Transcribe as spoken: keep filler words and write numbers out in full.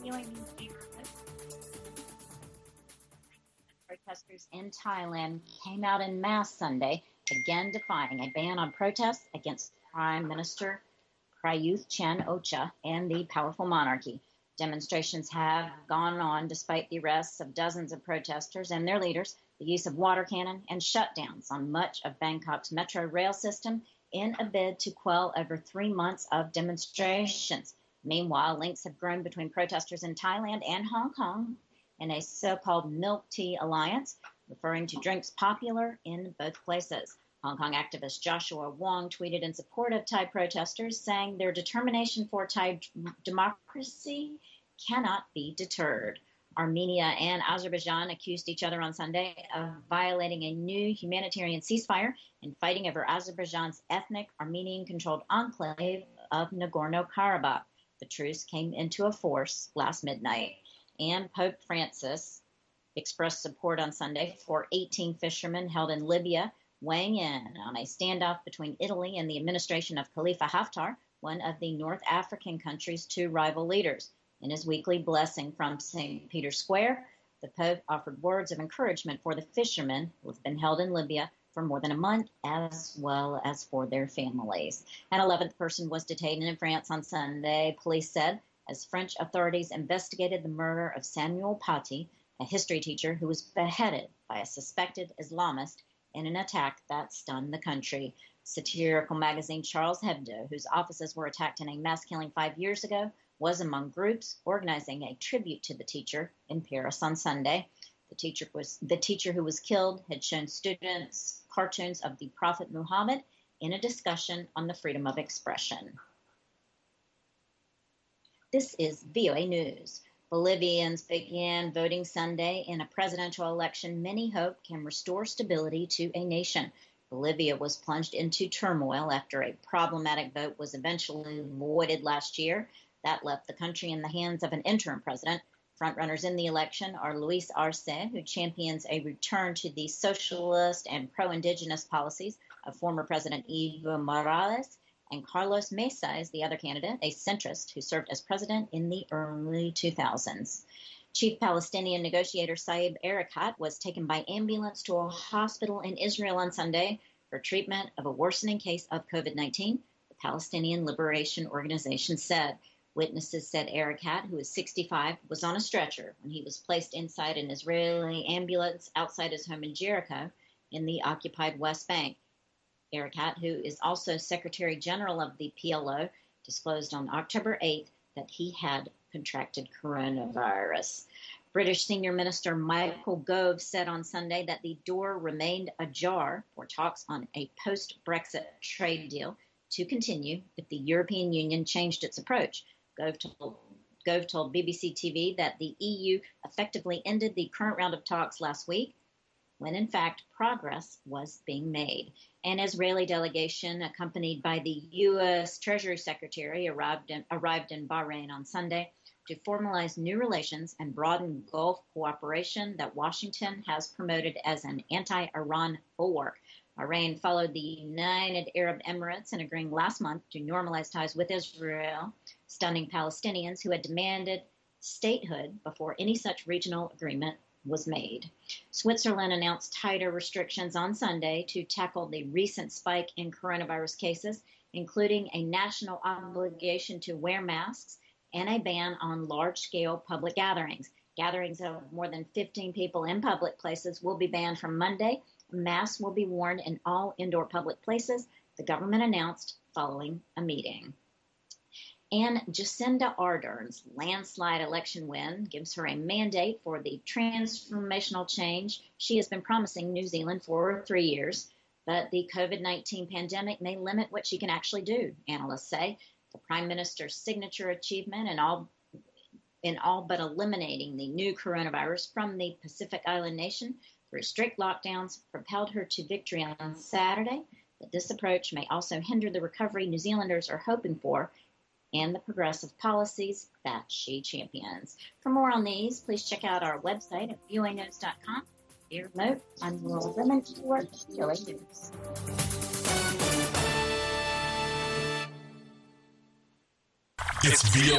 viewing these neighborhoods. Protesters in Thailand came out en masse Sunday, again defying a ban on protests against Prime Minister Prayuth Chan-o-cha and the powerful monarchy. Demonstrations have gone on despite the arrests of dozens of protesters and their leaders, the use of water cannon, and shutdowns on much of Bangkok's metro rail system in a bid to quell over three months of demonstrations. Meanwhile, links have grown between protesters in Thailand and Hong Kong in a so-called milk tea alliance, referring to drinks popular in both places. Hong Kong activist Joshua Wong tweeted in support of Thai protesters, saying their determination for Thai democracy cannot be deterred. Armenia and Azerbaijan accused each other on Sunday of violating a new humanitarian ceasefire and fighting over Azerbaijan's ethnic Armenian-controlled enclave of Nagorno-Karabakh. The truce came into force last midnight, and Pope Francis expressed support on Sunday for eighteen fishermen held in Libya, weighing in on a standoff between Italy and the administration of Khalifa Haftar, one of the North African country's two rival leaders. In his weekly blessing from Saint Peter's Square, the Pope offered words of encouragement for the fishermen who have been held in Libya for more than a month, as well as for their families. An eleventh person was detained in France on Sunday, police said, as French authorities investigated the murder of Samuel Paty, a history teacher who was beheaded by a suspected Islamist in an attack that stunned the country. Satirical magazine Charles Hebdo, whose offices were attacked in a mass killing five years ago, was among groups organizing a tribute to the teacher in Paris on Sunday. The teacher was the teacher who was killed had shown students cartoons of the Prophet Muhammad in a discussion on the freedom of expression. This is V O A News. Bolivians began voting Sunday in a presidential election many hope can restore stability to a nation. Bolivia was plunged into turmoil after a problematic vote was eventually voided last year. That left the country in the hands of an interim president. Frontrunners in the election are Luis Arce, who champions a return to the socialist and pro-indigenous policies of former President Evo Morales, and Carlos Mesa is the other candidate, a centrist who served as president in the early two thousands. Chief Palestinian negotiator Saeb Erekat was taken by ambulance to a hospital in Israel on Sunday for treatment of a worsening case of COVID nineteen, the Palestinian Liberation Organization said. Witnesses said Erekat, who is sixty-five, was on a stretcher when he was placed inside an Israeli ambulance outside his home in Jericho in the occupied West Bank. Erekat, who is also Secretary General of the P L O, disclosed on October eighth that he had contracted coronavirus. British Senior Minister Michael Gove said on Sunday that the door remained ajar for talks on a post-Brexit trade deal to continue if the European Union changed its approach. Gove told, Gove told B B C T V that the E U effectively ended the current round of talks last week, when in fact progress was being made. An Israeli delegation accompanied by the U S Treasury Secretary arrived in, arrived in Bahrain on Sunday to formalize new relations and broaden Gulf cooperation that Washington has promoted as an anti-Iran bulwark. Bahrain followed the United Arab Emirates in agreeing last month to normalize ties with Israel, stunning Palestinians who had demanded statehood before any such regional agreement was made. Switzerland announced tighter restrictions on Sunday to tackle the recent spike in coronavirus cases, including a national obligation to wear masks and a ban on large-scale public gatherings. Gatherings of more than fifteen people in public places will be banned from Monday. Masks will be worn in all indoor public places, the government announced following a meeting. And Jacinda Ardern's landslide election win gives her a mandate for the transformational change she has been promising New Zealand for three years. But the COVID nineteen pandemic may limit what she can actually do, analysts say. The Prime Minister's signature achievement in all, in all but eliminating the new coronavirus from the Pacific Island nation through strict lockdowns propelled her to victory on Saturday. But this approach may also hinder the recovery New Zealanders are hoping for and the progressive policies that she champions. For more on these, please check out our website at V O A news dot com. Be remote, I'm Rural Women for V O A News. It's V O